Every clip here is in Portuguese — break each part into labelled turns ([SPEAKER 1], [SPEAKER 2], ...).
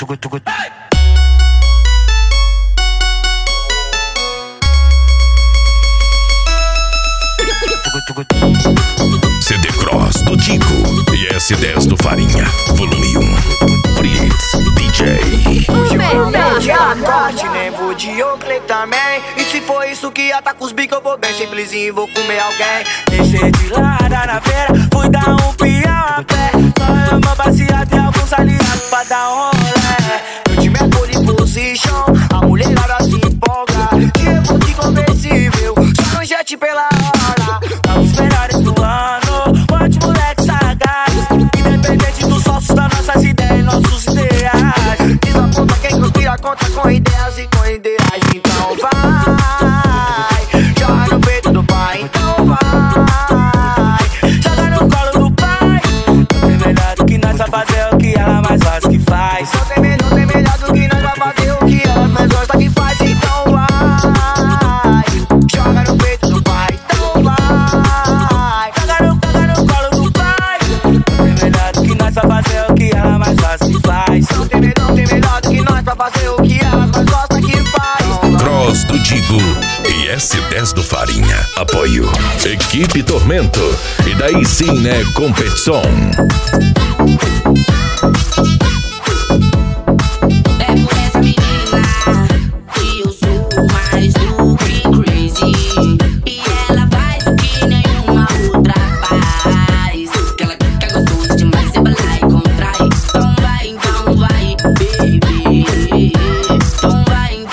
[SPEAKER 1] CD Cross do Tico e S10 do Farinha, volume 1. Fritz, DJ.
[SPEAKER 2] Hoje eu não de corte, nem vou de Oakley também. E se for isso que ataca os bicos, eu vou bem simplesinho, vou comer alguém. Deixei de lada na feira, fui dar um peão a pé. Só uma baseada e alguns aliados pra dar um rolé. Meu time é pole position, a mulherada se empolga. Tipo de conversível, só no jet pela hora. Vamos melhores do ano, monte moleque sagaz. Independente dos sócios das nossas ideias e nossos ideais. Desaponta quem conspira contra com ideias e com ideais. Então vai, joga no peito do pai. Então vai, joga no colo do pai. Não tem melhor do que nós vai fazer o que ela mais gosta que faz. Não tem melhor do que nós vai fazer o que ela mais gosta que faz. Então vai, joga no peito do pai. Então vai, joga no colo do pai. Não tem melhor do que nós vai fazer o que ela mais gosta que faz. Não tem melhor do que nós pra fazer o que ela mais gosta que faz.
[SPEAKER 1] Cross do Tico e S10 do Farinha. Apoio Equipe Tormento. E daí sim, né, competição.
[SPEAKER 3] É por essa menina que eu sou mais do que crazy. E ela faz o que nenhuma outra faz. Que ela fica gostosa demais, você vai lá e contrai. Então vai, baby. Então vai,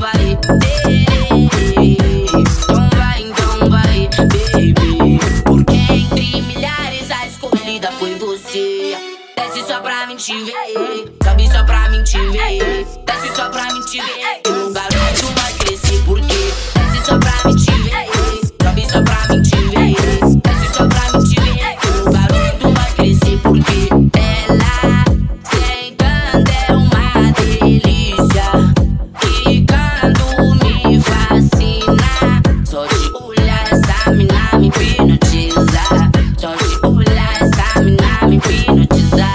[SPEAKER 3] baby. Porque entre milhares a escolhida foi você. Desce só pra mim te ver, sobe só pra mim te ver. Desce só pra mim te ver. O garoto vai crescer porque desce só pra mim te ver, sobe só pra mim te ver. Desce só pra mim te ver. O garoto vai crescer porque ela sentando é uma delícia. Quicando me fascina. Só de olhar essa mina me hipnotiza. Só de olhar essa mina me hipnotiza.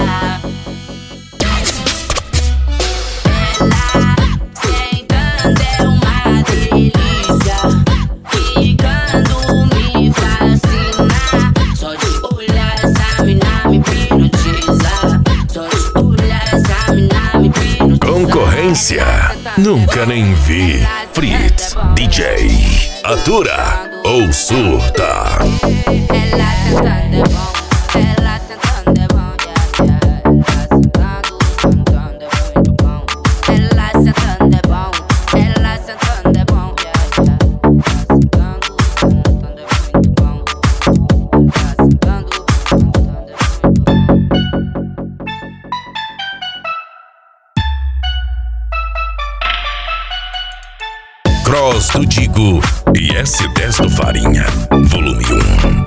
[SPEAKER 3] Ela sentando é uma delícia. Quicando me fascina. Só de olhar essa mina me hipnotiza. Só de olhar essa mina me hipnotiza.
[SPEAKER 1] Concorrência nunca nem vi. Fritz, DJ. Atura ou surta.
[SPEAKER 3] Ela sentando é bom, ela sentando é bom, yeah, yeah. Ela sentando é muito bom. Ela sentando é bom, ela sentando é bom, yeah, yeah. Sentando é muito bom. Ela sentando é muito bom.
[SPEAKER 1] Cross do Tico e S10 do Farinha, volume 1.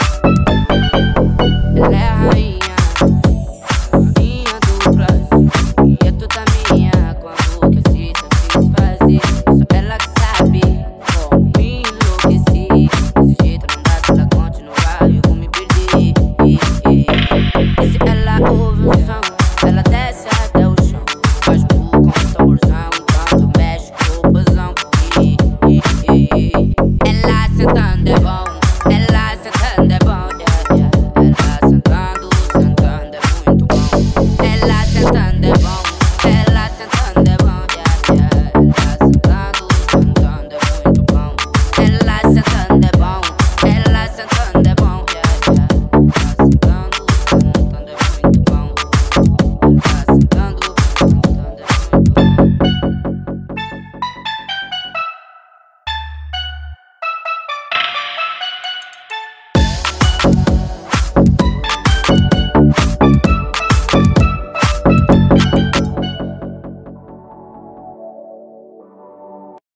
[SPEAKER 3] Ela é a rainha, rainha do Brasil. E é toda minha quando que se satisfazer. Só ela que sabe como me enlouquecer. Desse jeito não dá pra ela continuar, eu vou me perder. E se ela ouve o som, ela desce até o chão. Faz com o tamborzão, quando mexe com o bozão. Ela sentando é bom, ela sentando é bom, yeah, yeah. Ela sentando é muito bom. Ela sentando é bom.